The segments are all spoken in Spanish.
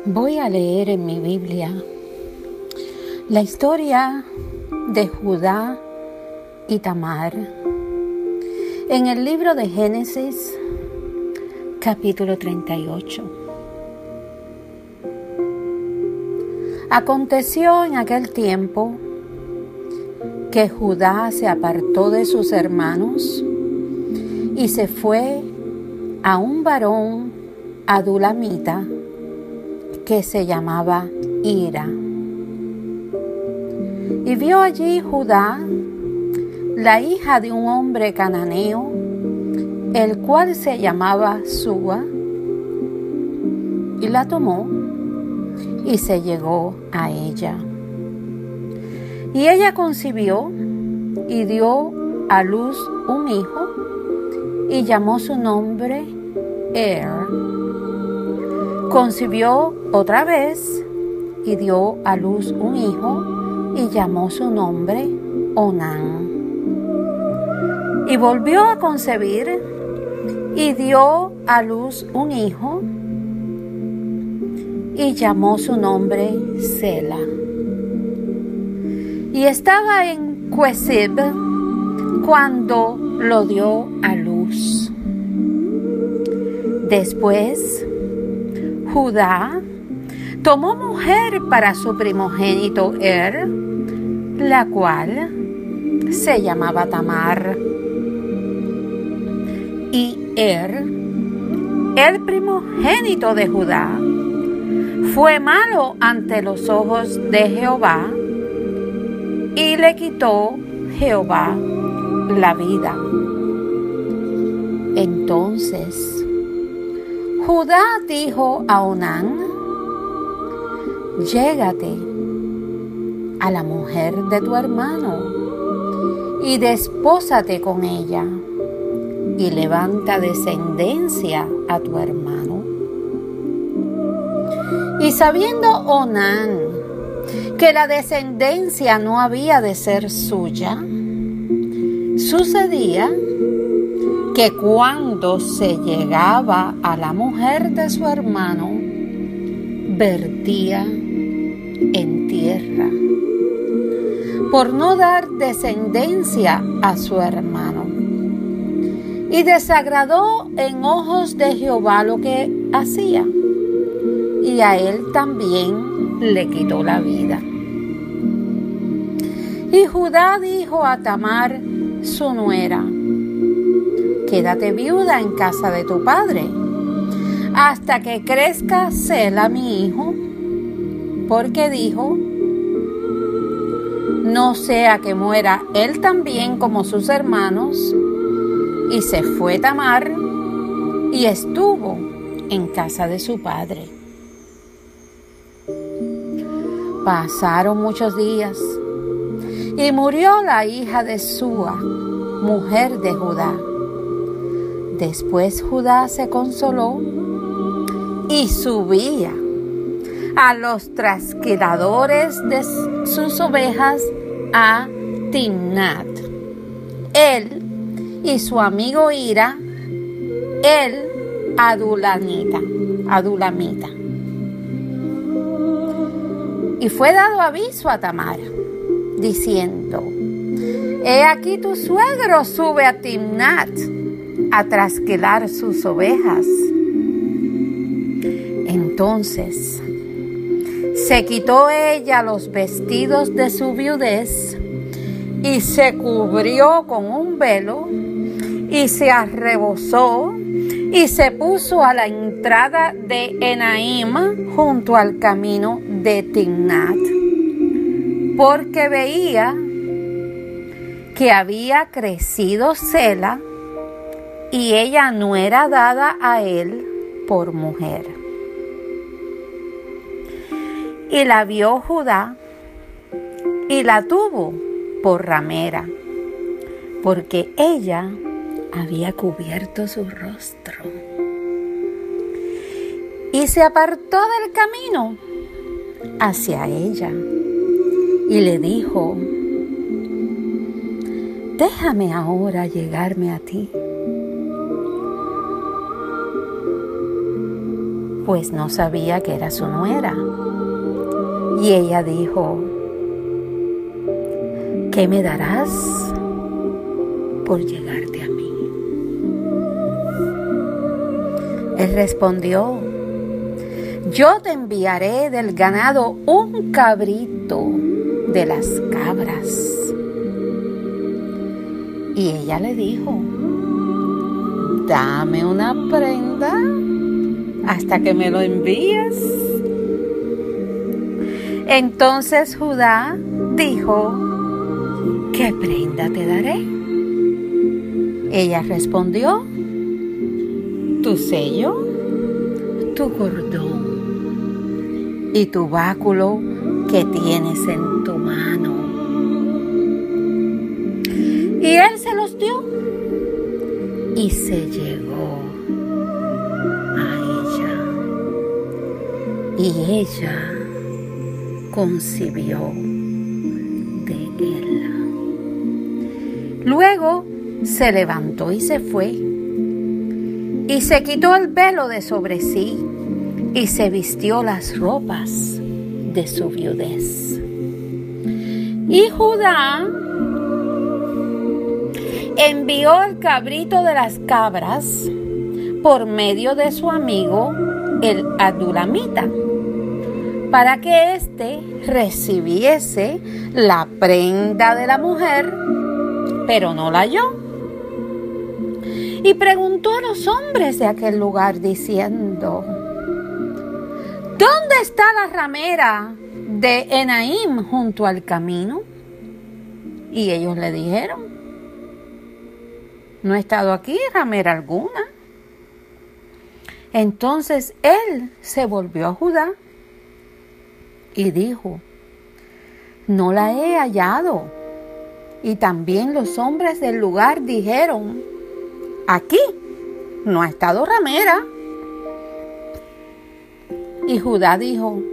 Voy a leer en mi Biblia la historia de Judá y Tamar en el libro de Génesis, capítulo 38. Aconteció en aquel tiempo que Judá se apartó de sus hermanos y se fue a un varón adulamita que se llamaba Hira. Y vio allí Judá la hija de un hombre cananeo, el cual se llamaba Súa, y la tomó y se llegó a ella. Y ella concibió y dio a luz un hijo y llamó su nombre Concibió otra vez y dio a luz un hijo y llamó su nombre Onán. Y volvió a concebir y dio a luz un hijo y llamó su nombre Sela. Y estaba en Quesib cuando lo dio a luz. Después, Judá tomó mujer para su primogénito la cual se llamaba Tamar. Y el primogénito de Judá, fue malo ante los ojos de Jehová, y le quitó Jehová la vida. Entonces Judá dijo a Onán: llégate a la mujer de tu hermano y despósate con ella, y levanta descendencia a tu hermano. Y sabiendo Onán que la descendencia no había de ser suya, sucedía que cuando se llegaba a la mujer de su hermano, vertía en tierra, por no dar descendencia a su hermano. Y desagradó en ojos de Jehová lo que hacía, y a él también le quitó la vida. Y Judá dijo a Tamar, su nuera: quédate viuda en casa de tu padre, hasta que crezca Sela mi hijo, porque dijo: no sea que muera él también como sus hermanos. Y se fue Tamar y estuvo en casa de su padre. Pasaron muchos días y murió la hija de Súa, mujer de Judá. Después Judá se consoló y subía a los trasquiladores de sus ovejas a Timnat. Él y su amigo Hira, el adulamita. Y fue dado aviso a Tamar, diciendo: he aquí tu suegro sube a Timnat a trasquilar sus ovejas. Entonces se quitó ella los vestidos de su viudez y se cubrió con un velo y se arrebozó y se puso a la entrada de Enaim junto al camino de Timnat, porque veía que había crecido Sela y ella no era dada a él por mujer. Y la vio Judá y la tuvo por ramera, porque ella había cubierto su rostro. Y se apartó del camino hacia ella y le dijo: déjame ahora llegarme a ti, pues no sabía que era su nuera. Y ella dijo: ¿qué me darás por llegarte a mí? Él respondió: yo te enviaré del ganado un cabrito de las cabras. Y ella le dijo: dame una prenda hasta que me lo envíes. Entonces Judá dijo: ¿qué prenda te daré? Ella respondió: tu sello, tu cordón y tu báculo que tienes en tu mano. Y él se los dio y se llegó a ella. Y ella concibió de él. Luego se levantó y se fue, y se quitó el velo de sobre sí, y se vistió las ropas de su viudez. Y Judá envió el cabrito de las cabras por medio de su amigo el adulamita, para que éste recibiese la prenda de la mujer, pero no la halló. Y preguntó a los hombres de aquel lugar diciendo: ¿dónde está la ramera de Enaim junto al camino? Y ellos le dijeron: no ha estado aquí ramera alguna. Entonces él se volvió a Judá y dijo: no la he hallado. Y también los hombres del lugar dijeron: aquí no ha estado ramera. Y Judá dijo: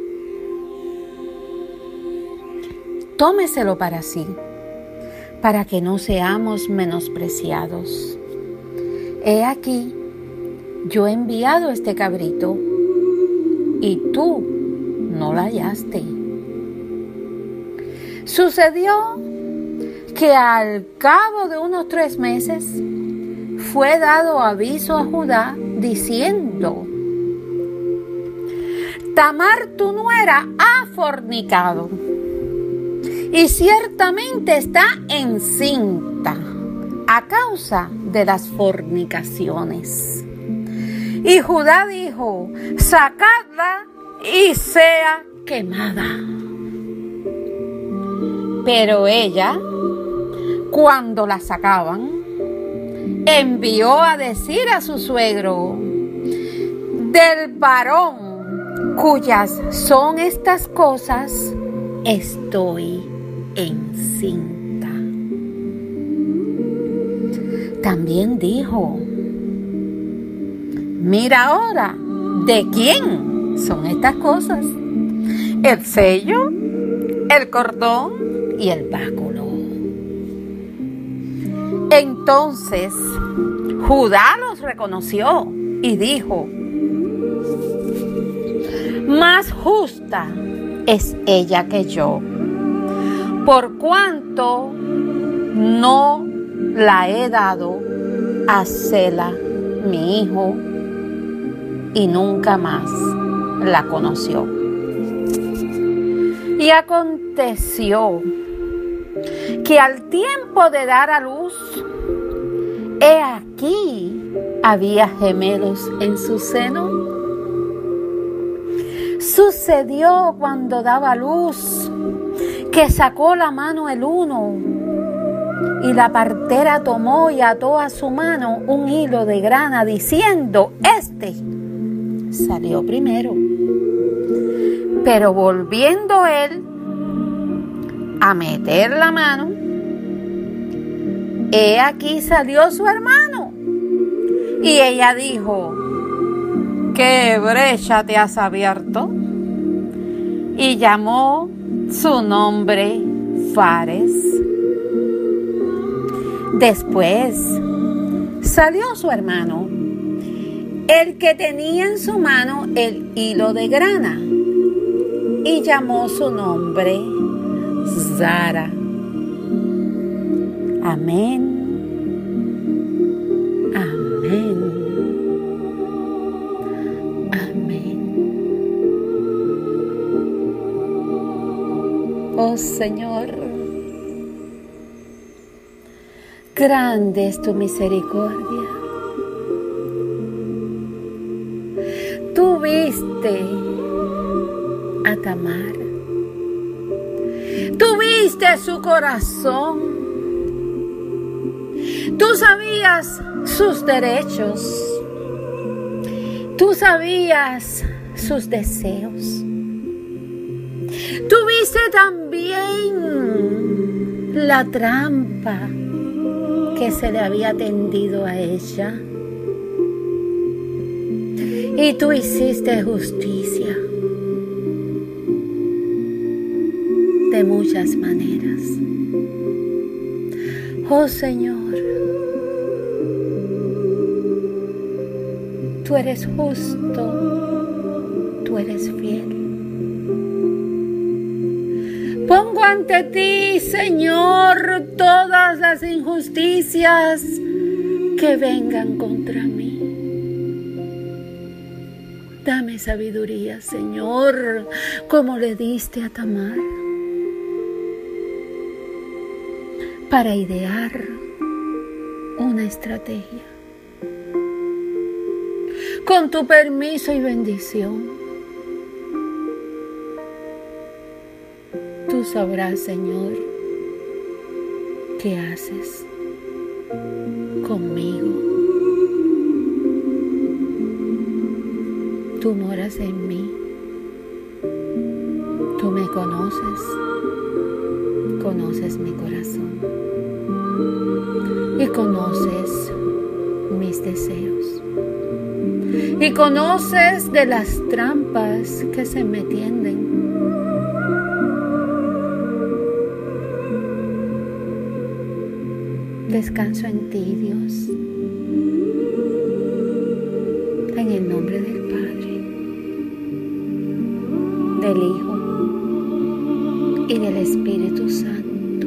tómeselo para sí, para que no seamos menospreciados. He aquí, yo he enviado este cabrito, y tú no la hallaste. Sucedió que al cabo de unos 3 meses fue dado aviso a Judá diciendo: Tamar tu nuera ha fornicado, y ciertamente está encinta a causa de las fornicaciones. Y Judá dijo: sacadla y sea quemada. Pero ella, cuando la sacaban, envió a decir a su suegro: del varón cuyas son estas cosas, estoy encinta. También dijo: mira ahora, ¿de quién son estas cosas? El sello, el cordón y el báculo. Entonces Judá los reconoció y dijo: más justa es ella que yo, por cuanto no la he dado a Sela, mi hijo, y nunca más la conoció. Y aconteció que al tiempo de dar a luz, he aquí había gemelos en su seno. Sucedió cuando daba luz que sacó la mano el uno, y la partera tomó y ató a su mano un hilo de grana, diciendo: este salió primero. Pero volviendo él a meter la mano, he aquí salió su hermano. Y ella dijo: ¿qué brecha te has abierto? Y llamó su nombre Fares. Después salió su hermano el que tenía en su mano el hilo de grana, y llamó su nombre Zara. Amén. Amén. Amén. Oh Señor, grande es tu misericordia. Tú viste a Tamar. Tú viste su corazón. Tú sabías sus derechos. Tú sabías sus deseos. Tú viste también la trampa que se le había tendido a ella. Y tú hiciste justicia de muchas maneras. Oh Señor, tú eres justo, tú eres fiel. Pongo ante ti, Señor, todas las injusticias que vengan contra mí. Dame sabiduría, Señor, como le diste a Tamar, para idear una estrategia. Con tu permiso y bendición, tú sabrás, Señor, qué haces conmigo. Tú moras en mí. Tú me conoces. Conoces mi corazón. Y conoces mis deseos. Y conoces de las trampas que se me tienden. Descanso en ti, Dios. En el nombre del Padre, del Hijo y del Espíritu Santo.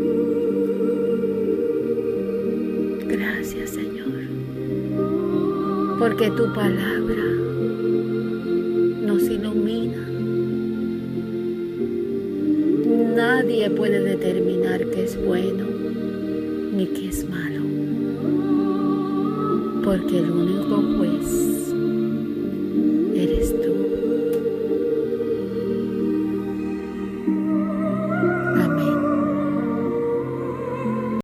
Gracias, Señor, porque tu palabra nos ilumina. Nadie puede determinar qué es bueno ni qué es malo, porque el único juez